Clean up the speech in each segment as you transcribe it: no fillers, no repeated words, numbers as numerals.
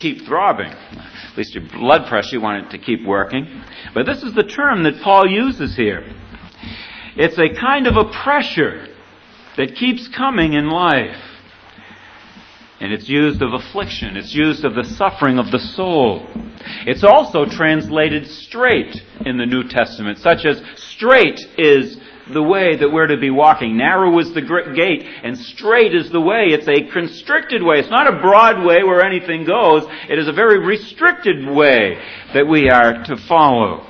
keep throbbing. At least your blood pressure, you want it to keep working. But this is the term that Paul uses here. It's a kind of a pressure that keeps coming in life. And it's used of affliction. It's used of the suffering of the soul. It's also translated straight in the New Testament, such as straight is the way that we're to be walking. Narrow is the gate, and straight is the way. It's a constricted way. It's not a broad way where anything goes. It is a very restricted way that we are to follow.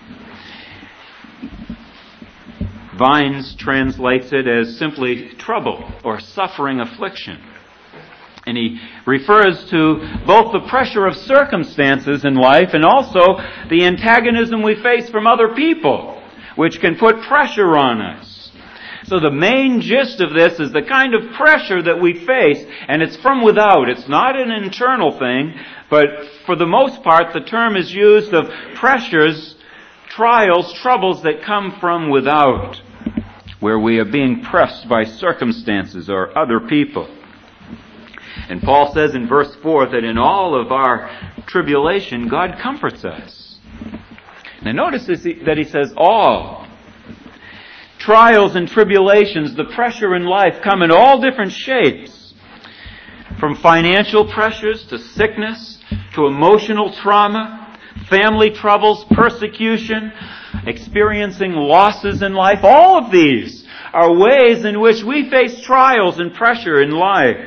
Vines translates it as simply trouble or suffering affliction. And he refers to both the pressure of circumstances in life and also the antagonism we face from other people, which can put pressure on us. So the main gist of this is the kind of pressure that we face, and it's from without. It's not an internal thing, but for the most part the term is used of pressures, trials, troubles that come from without, where we are being pressed by circumstances or other people. And Paul says in verse 4 that in all of our tribulation, God comforts us. Now notice that he says all. Trials and tribulations, the pressure in life come in all different shapes. From financial pressures to sickness to emotional trauma, family troubles, persecution, experiencing losses in life. All of these are ways in which we face trials and pressure in life.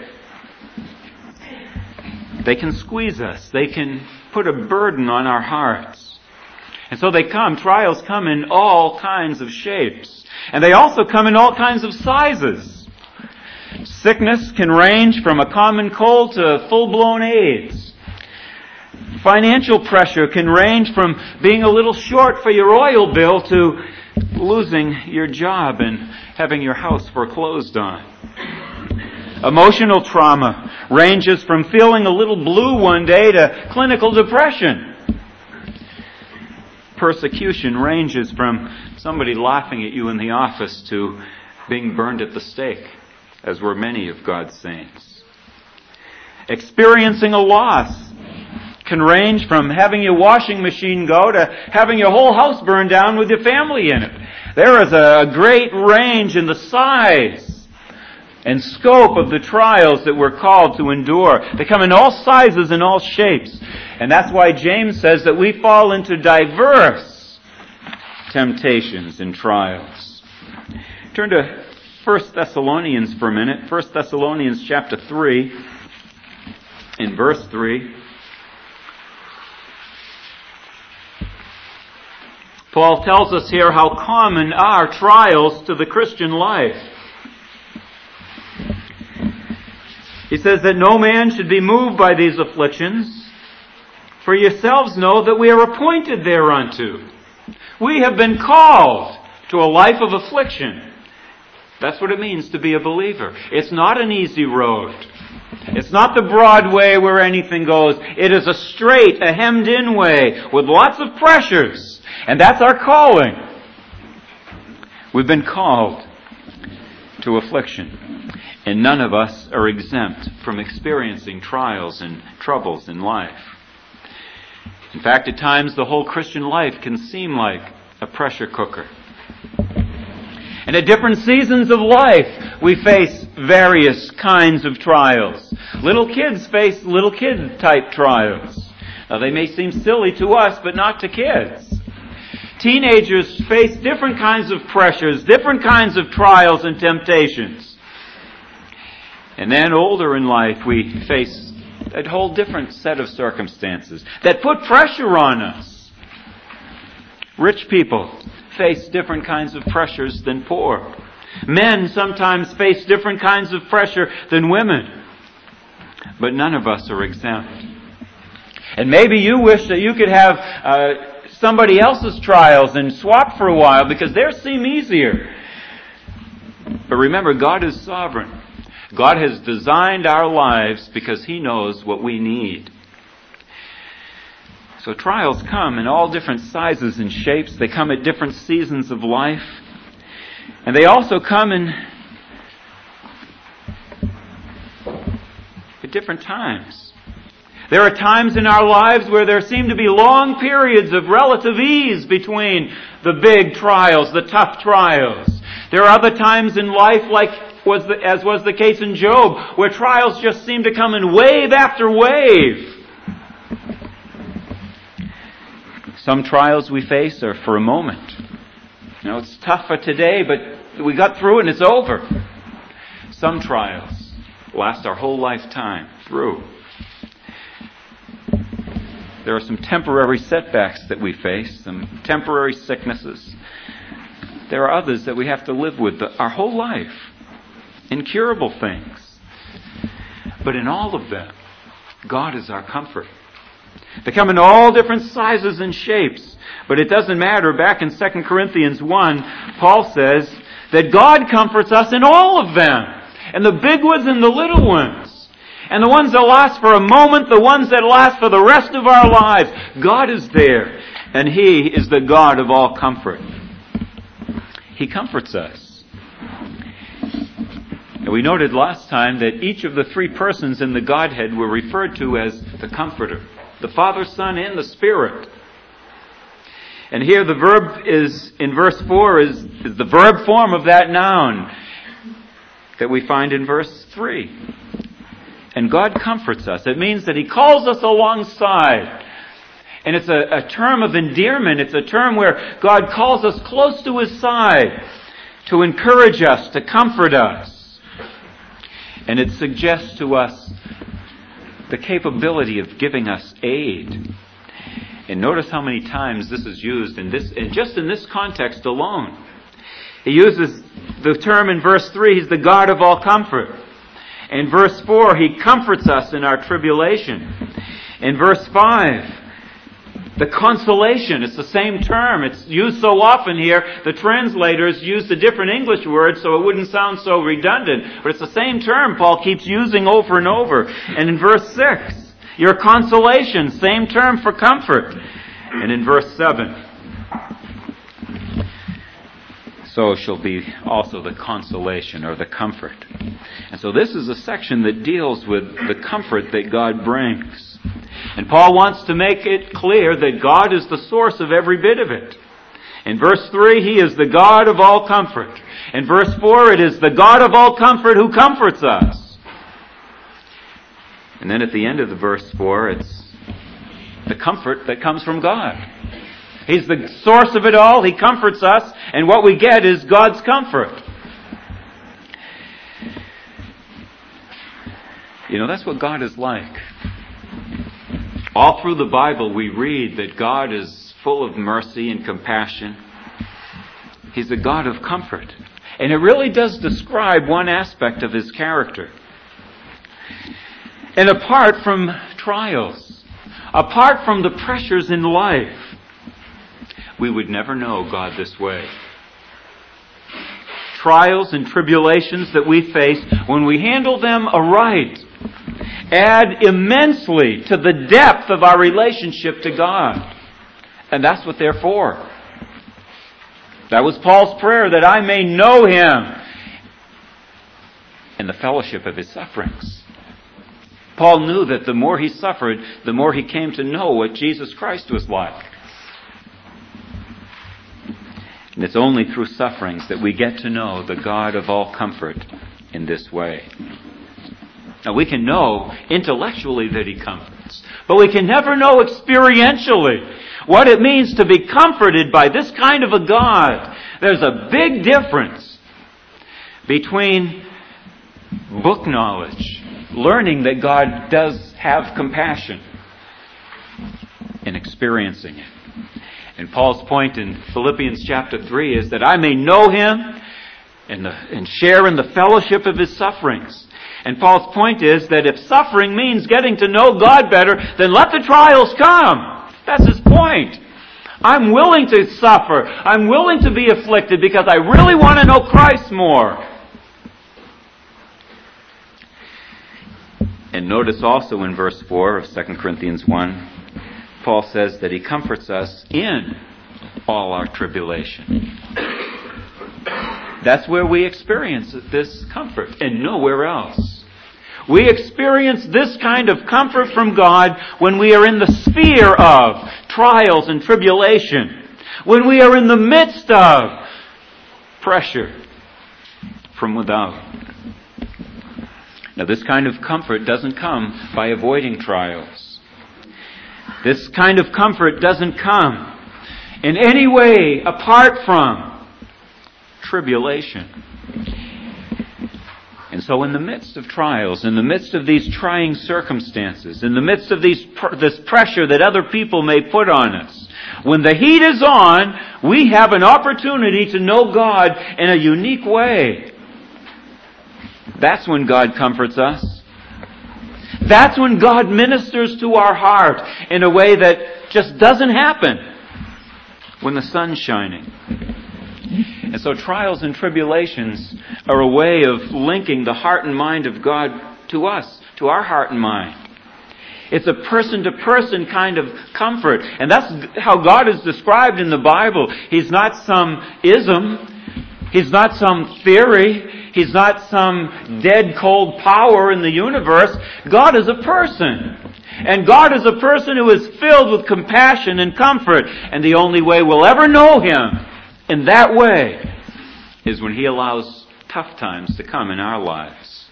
They can squeeze us. They can put a burden on our hearts. And so trials come in all kinds of shapes. And they also come in all kinds of sizes. Sickness can range from a common cold to full-blown AIDS. Financial pressure can range from being a little short for your oil bill to losing your job and having your house foreclosed on. Emotional trauma ranges from feeling a little blue one day to clinical depression. Persecution ranges from somebody laughing at you in the office to being burned at the stake, as were many of God's saints. Experiencing a loss can range from having your washing machine go to having your whole house burned down with your family in it. There is a great range in the size and scope of the trials that we're called to endure. They come in all sizes and all shapes. And that's why James says that we fall into diverse temptations and trials. Turn to 1 Thessalonians for a minute. 1 Thessalonians chapter 3, in verse 3. Paul tells us here how common are trials to the Christian life. He says that no man should be moved by these afflictions, for yourselves know that we are appointed thereunto. We have been called to a life of affliction. That's what it means to be a believer. It's not an easy road. It's not the broad way where anything goes. It is a straight, a hemmed-in way with lots of pressures. And that's our calling. We've been called to affliction. And none of us are exempt from experiencing trials and troubles in life. In fact, at times the whole Christian life can seem like a pressure cooker. And at different seasons of life, we face various kinds of trials. Little kids face little kid-type trials. Now, they may seem silly to us, but not to kids. Teenagers face different kinds of pressures, different kinds of trials and temptations. And then older in life, we face a whole different set of circumstances that put pressure on us. Rich people face different kinds of pressures than poor. Men sometimes face different kinds of pressure than women. But none of us are exempt. And maybe you wish that you could have somebody else's trials and swap for a while because theirs seem easier. But remember, God is sovereign. God has designed our lives because He knows what we need. So trials come in all different sizes and shapes. They come at different seasons of life. And they also come at different times. There are times in our lives where there seem to be long periods of relative ease between the big trials, the tough trials. There are other times in life, as was the case in Job, where trials just seem to come in wave after wave. Some trials we face are for a moment. It's tough for today, but we got through it and it's over. Some trials last our whole lifetime through. There are some temporary setbacks that we face, some temporary sicknesses. There are others that we have to live with our whole life. Incurable things. But in all of them, God is our comfort. They come in all different sizes and shapes. But it doesn't matter. Back in 2 Corinthians 1, Paul says that God comforts us in all of them. And the big ones and the little ones. And the ones that last for a moment, the ones that last for the rest of our lives. God is there. And He is the God of all comfort. He comforts us. And we noted last time that each of the three persons in the Godhead were referred to as the Comforter. The Father, Son, and the Spirit. And here the verb is, in verse 4, is the verb form of that noun that we find in verse 3. And God comforts us. It means that He calls us alongside. And it's a term of endearment. It's a term where God calls us close to His side to encourage us, to comfort us. And it suggests to us the capability of giving us aid. And notice how many times this is used and just in this context alone. He uses the term in verse 3, He's the God of all comfort. In verse 4, He comforts us in our tribulation. In verse 5, the consolation, it's the same term. It's used so often here, the translators used a different English word so it wouldn't sound so redundant. But it's the same term Paul keeps using over and over. And in verse 6, your consolation, same term for comfort. And in verse 7, so shall be also the consolation or the comfort. And so this is a section that deals with the comfort that God brings. And Paul wants to make it clear that God is the source of every bit of it. In verse 3, He is the God of all comfort. In verse 4, it is the God of all comfort who comforts us. And then at the end of the verse 4, it's the comfort that comes from God. He's the source of it all. He comforts us. And what we get is God's comfort. That's what God is like. All through the Bible we read that God is full of mercy and compassion. He's a God of comfort. And it really does describe one aspect of His character. And apart from trials, apart from the pressures in life, we would never know God this way. Trials and tribulations that we face, when we handle them aright, add immensely to the depth of our relationship to God. And that's what they're for. That was Paul's prayer, that I may know Him in the fellowship of His sufferings. Paul knew that the more he suffered, the more he came to know what Jesus Christ was like. And it's only through sufferings that we get to know the God of all comfort in this way. Now we can know intellectually that He comforts, but we can never know experientially what it means to be comforted by this kind of a God. There's a big difference between book knowledge, learning that God does have compassion, and experiencing it. And Paul's point in Philippians chapter 3 is that I may know Him and share in the fellowship of His sufferings. And Paul's point is that if suffering means getting to know God better, then let the trials come. That's his point. I'm willing to suffer. I'm willing to be afflicted because I really want to know Christ more. And notice also in verse 4 of 2 Corinthians 1, Paul says that He comforts us in all our tribulation. That's where we experience this comfort and nowhere else. We experience this kind of comfort from God when we are in the sphere of trials and tribulation, when we are in the midst of pressure from without. Now, this kind of comfort doesn't come by avoiding trials. This kind of comfort doesn't come in any way apart from tribulation. And so in the midst of trials, in the midst of these trying circumstances, in the midst of this pressure that other people may put on us, when the heat is on, we have an opportunity to know God in a unique way. That's when God comforts us. That's when God ministers to our heart in a way that just doesn't happen when the sun's shining. And so trials and tribulations are a way of linking the heart and mind of God to us, to our heart and mind. It's a person-to-person kind of comfort. And that's how God is described in the Bible. He's not some ism. He's not some theory. He's not some dead, cold power in the universe. God is a person. And God is a person who is filled with compassion and comfort. And the only way we'll ever know Him in that way is when He allows tough times to come in our lives.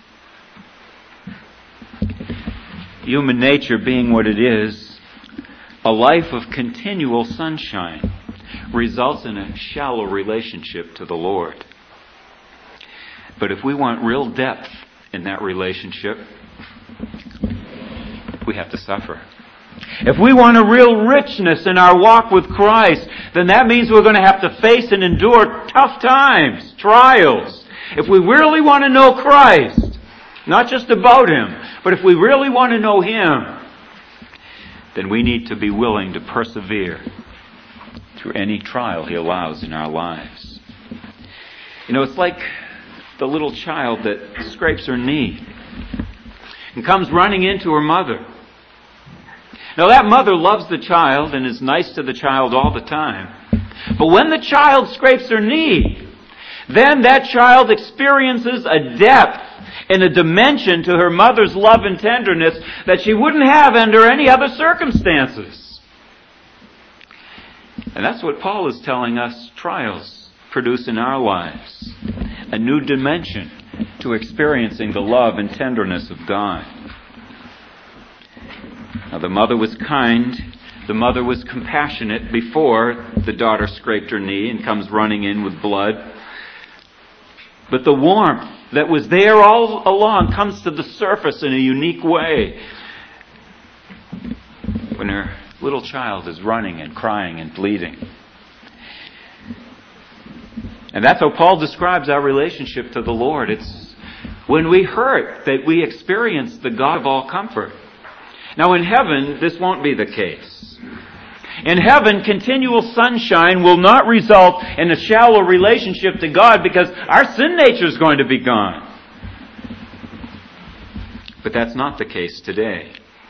Human nature being what it is, a life of continual sunshine results in a shallow relationship to the Lord. But if we want real depth in that relationship, we have to suffer. If we want a real richness in our walk with Christ, then that means we're going to have to face and endure tough times, trials. If we really want to know Christ, not just about Him, but if we really want to know Him, then we need to be willing to persevere through any trial He allows in our lives. It's like the little child that scrapes her knee and comes running into her mother. Now, that mother loves the child and is nice to the child all the time. But when the child scrapes her knee, then that child experiences a depth and a dimension to her mother's love and tenderness that she wouldn't have under any other circumstances. And that's what Paul is telling us trials produce in our lives. A new dimension to experiencing the love and tenderness of God. Now, the mother was kind. The mother was compassionate before the daughter scraped her knee and comes running in with blood. But the warmth that was there all along comes to the surface in a unique way when her little child is running and crying and bleeding. And that's how Paul describes our relationship to the Lord. It's when we hurt that we experience the God of all comfort. Now, in heaven, this won't be the case. In heaven, continual sunshine will not result in a shallow relationship to God because our sin nature is going to be gone. But that's not the case today.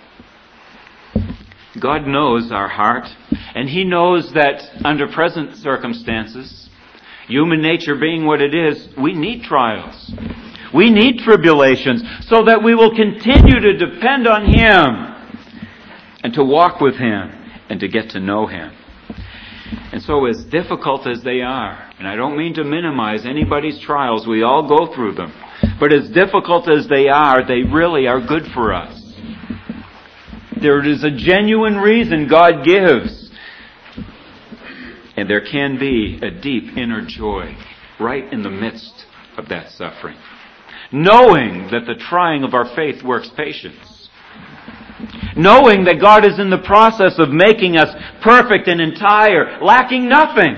God knows our heart, and He knows that under present circumstances, human nature being what it is, we need trials. We need tribulations so that we will continue to depend on Him and to walk with Him and to get to know Him. And so as difficult as they are, and I don't mean to minimize anybody's trials, we all go through them, but as difficult as they really are good for us. There is a genuine reason God gives. And there can be a deep inner joy right in the midst of that suffering. Knowing that the trying of our faith works patience. Knowing that God is in the process of making us perfect and entire, lacking nothing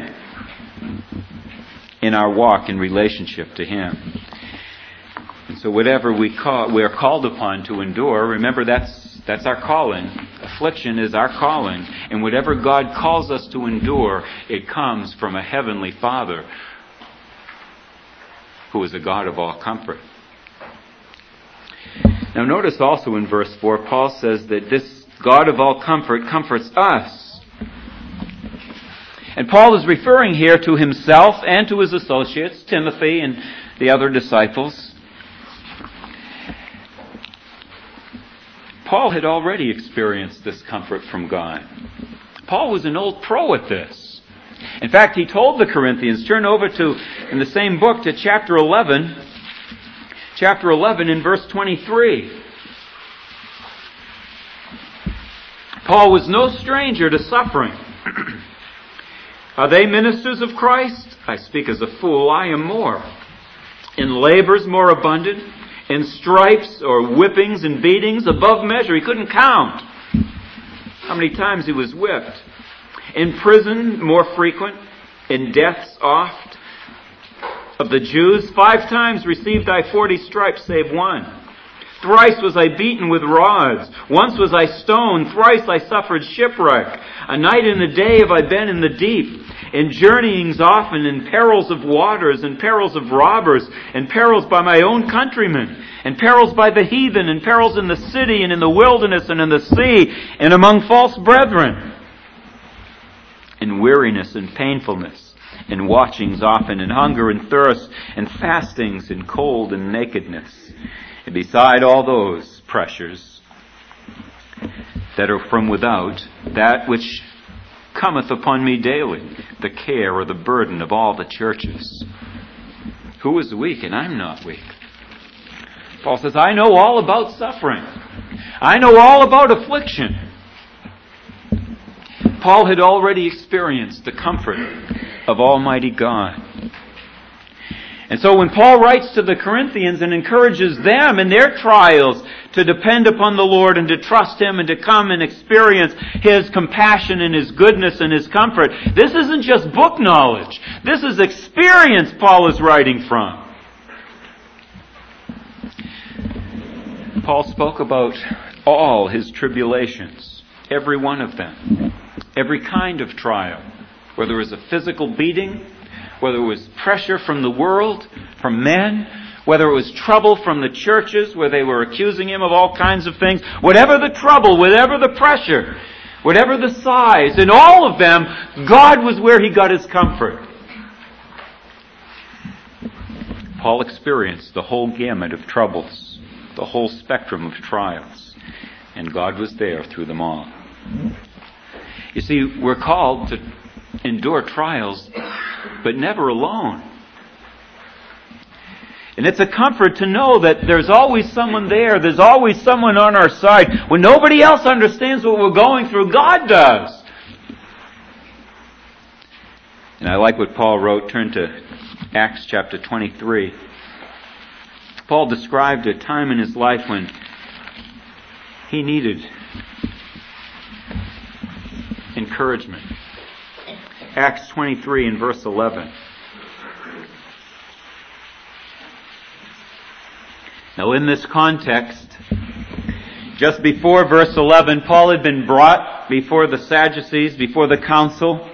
in our walk in relationship to Him. And so whatever we are called upon to endure, remember that's our calling. Affliction is our calling. And whatever God calls us to endure, it comes from a heavenly Father who is a God of all comfort. Now notice also in verse 4, Paul says that this God of all comfort comforts us. And Paul is referring here to himself and to his associates, Timothy and the other disciples. Paul had already experienced this comfort from God. Paul was an old pro at this. In fact, he told the Corinthians, turn over to, in the same book, to chapter 11 in verse 23. Paul was no stranger to suffering. Are they ministers of Christ? I speak as a fool, I am more. In labors more abundant, in stripes or whippings and beatings above measure. He couldn't count how many times he was whipped. In prison more frequent, in deaths oft. Of the Jews, 5 times received I 40 stripes save one. Thrice was I beaten with rods. Once was I stoned. Thrice I suffered shipwreck. A night and a day have I been in the deep. In journeyings often, in perils of waters, in perils of robbers, in perils by my own countrymen, in perils by the heathen, in perils in the city, and in the wilderness, and in the sea, and among false brethren. In weariness and painfulness, in watchings often, in hunger and thirst, in fastings, in cold and nakedness. And beside all those pressures that are from without, that which cometh upon me daily, the care or the burden of all the churches. Who is weak and I'm not weak? Paul says, I know all about suffering. I know all about affliction. Paul had already experienced the comfort of Almighty God. And so when Paul writes to the Corinthians and encourages them in their trials to depend upon the Lord and to trust Him and to come and experience His compassion and His goodness and His comfort, this isn't just book knowledge. This is experience Paul is writing from. Paul spoke about all his tribulations, every one of them, every kind of trial, whether it was a physical beating, whether it was pressure from the world, from men, whether it was trouble from the churches where they were accusing him of all kinds of things, whatever the trouble, whatever the pressure, whatever the size, in all of them, God was where he got his comfort. Paul experienced the whole gamut of troubles, the whole spectrum of trials, and God was there through them all. You see, we're called to endure trials, but never alone. And it's a comfort to know that there's always someone there. There's always someone on our side. When nobody else understands what we're going through, God does. And I like what Paul wrote. Turn to Acts chapter 23. Paul described a time in his life when he needed encouragement. Acts 23 and verse 11. Now in this context, just before verse 11, Paul had been brought before the Sadducees, before the council,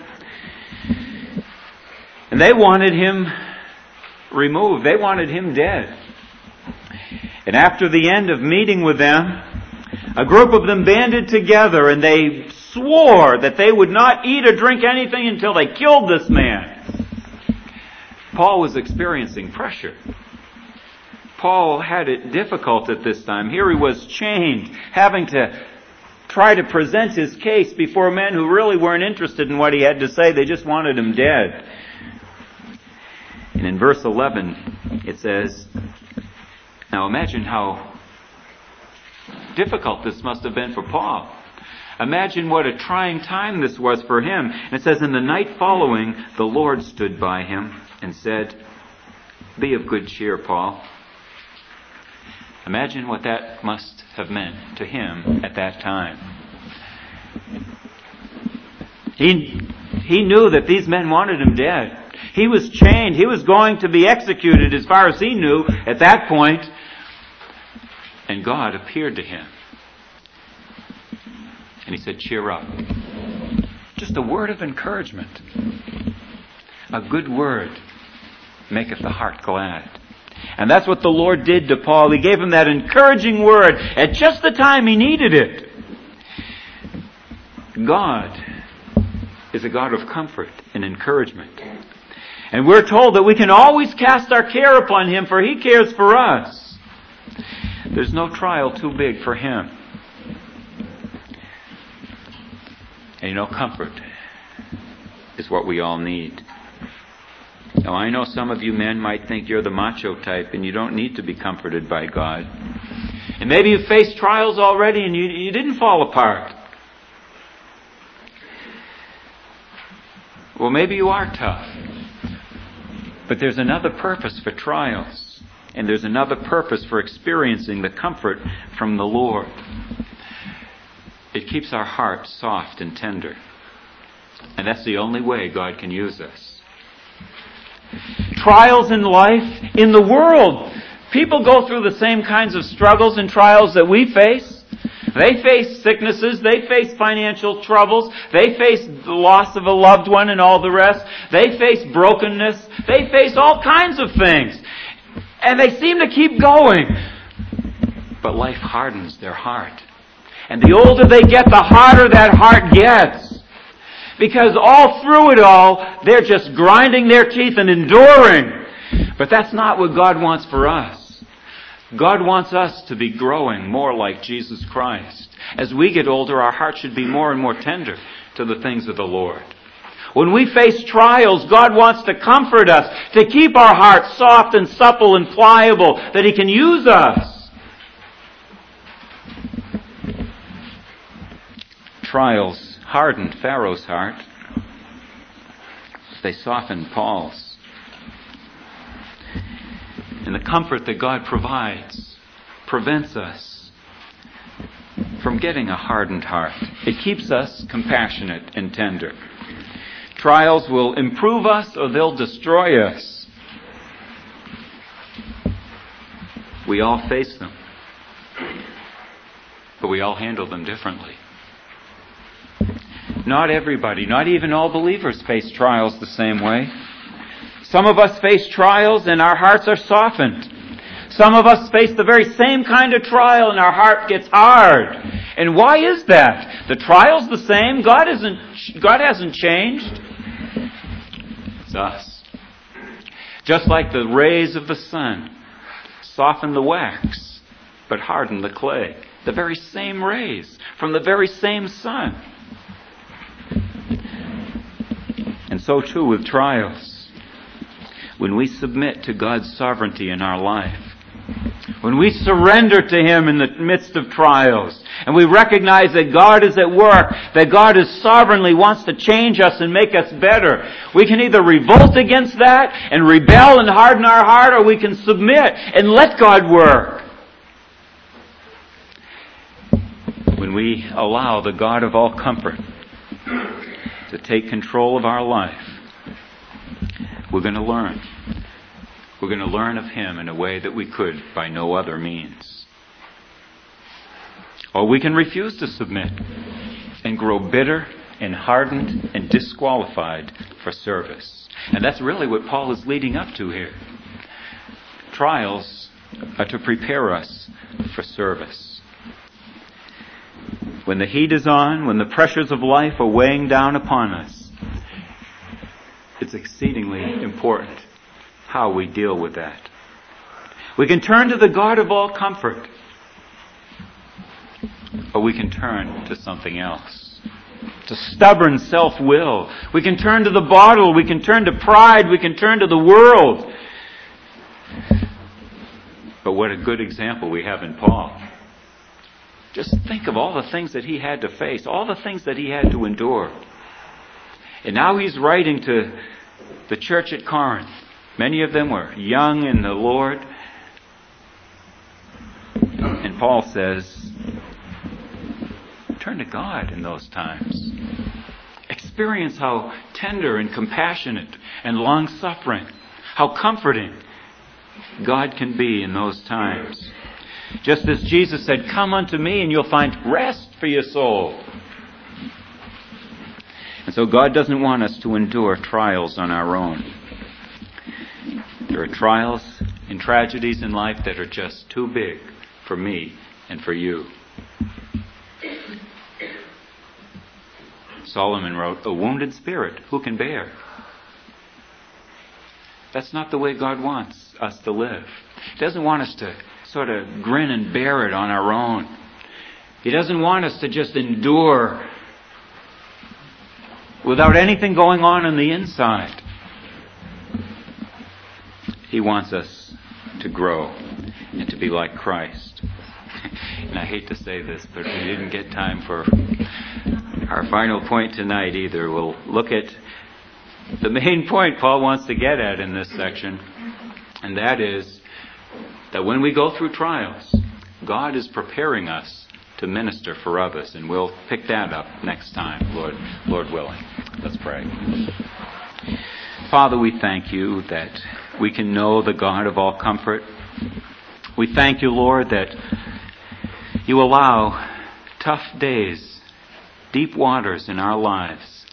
and they wanted him removed. They wanted him dead. And after the end of meeting with them, a group of them banded together and they swore that they would not eat or drink anything until they killed this man. Paul was experiencing pressure. Paul had it difficult at this time. Here he was chained, having to try to present his case before men who really weren't interested in what he had to say. They just wanted him dead. And in verse 11, it says, now imagine how difficult this must have been for Paul. Imagine what a trying time this was for him. And it says, in the night following, the Lord stood by him and said, be of good cheer, Paul. Imagine what that must have meant to him at that time. He knew that these men wanted him dead. He was chained. He was going to be executed as far as he knew at that point. And God appeared to him. And he said, cheer up. Just a word of encouragement. A good word maketh the heart glad. And that's what the Lord did to Paul. He gave him that encouraging word at just the time he needed it. God is a God of comfort and encouragement. And we're told that we can always cast our care upon Him, for He cares for us. There's no trial too big for Him. And comfort is what we all need. Now, I know some of you men might think you're the macho type and you don't need to be comforted by God. And maybe you've faced trials already and you didn't fall apart. Well, maybe you are tough. But there's another purpose for trials. And there's another purpose for experiencing the comfort from the Lord. It keeps our hearts soft and tender. And that's the only way God can use us. Trials in life, in the world. People go through the same kinds of struggles and trials that we face. They face sicknesses. They face financial troubles. They face the loss of a loved one and all the rest. They face brokenness. They face all kinds of things. And they seem to keep going. But life hardens their heart. And the older they get, the harder that heart gets. Because all through it all, they're just grinding their teeth and enduring. But that's not what God wants for us. God wants us to be growing more like Jesus Christ. As we get older, our hearts should be more and more tender to the things of the Lord. When we face trials, God wants to comfort us, to keep our hearts soft and supple and pliable, that He can use us. Trials hardened Pharaoh's heart. They softened Paul's. And the comfort that God provides prevents us from getting a hardened heart. It keeps us compassionate and tender. Trials will improve us or they'll destroy us. We all face them. But we all handle them differently. Not everybody, not even all believers face trials the same way. Some of us face trials and our hearts are softened. Some of us face the very same kind of trial and our heart gets hard. And why is that? The trial's the same. God hasn't changed. It's us. Just like the rays of the sun soften the wax, but harden the clay. The very same rays from the very same sun. And so too with trials. When we submit to God's sovereignty in our life, when we surrender to Him in the midst of trials, and we recognize that God is at work, that God is sovereignly wants to change us and make us better, we can either revolt against that and rebel and harden our heart, or we can submit and let God work. When we allow the God of all comfort to take control of our life, we're going to learn. We're going to learn of Him in a way that we could by no other means. Or we can refuse to submit and grow bitter and hardened and disqualified for service. And that's really what Paul is leading up to here. Trials are to prepare us for service. When the heat is on, when the pressures of life are weighing down upon us, it's exceedingly important how we deal with that. We can turn to the God of all comfort, or we can turn to something else, to stubborn self-will. We can turn to the bottle, we can turn to pride, we can turn to the world. But what a good example we have in Paul. Just think of all the things that he had to face, all the things that he had to endure. And now he's writing to the church at Corinth. Many of them were young in the Lord. And Paul says, turn to God in those times. Experience how tender and compassionate and long-suffering, how comforting God can be in those times. Just as Jesus said, come unto me and you'll find rest for your soul. And so God doesn't want us to endure trials on our own. There are trials and tragedies in life that are just too big for me and for you. Solomon wrote, a wounded spirit, who can bear? That's not the way God wants us to live. He doesn't want us to sort of grin and bear it on our own. He doesn't want us to just endure without anything going on the inside. He wants us to grow and to be like Christ. And I hate to say this, but we didn't get time for our final point tonight either. We'll look at the main point Paul wants to get at in this section, and that is that when we go through trials, God is preparing us to minister for others, and we'll pick that up next time, Lord willing. Let's pray. Father, we thank you that we can know the God of all comfort. We thank you, Lord, that you allow tough days, deep waters in our lives.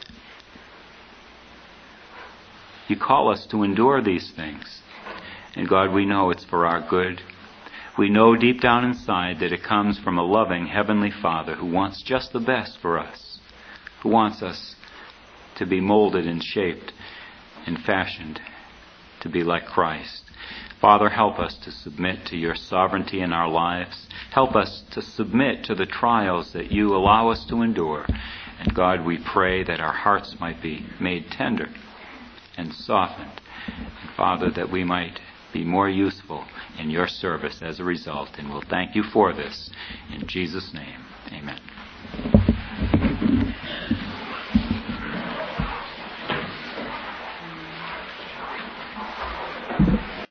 You call us to endure these things. And God, we know it's for our good. We know deep down inside that it comes from a loving Heavenly Father who wants just the best for us, who wants us to be molded and shaped and fashioned to be like Christ. Father, help us to submit to your sovereignty in our lives. Help us to submit to the trials that you allow us to endure. And God, we pray that our hearts might be made tender and softened. And Father, that we might be more useful in your service as a result. And we'll thank you for this. In Jesus' name, amen.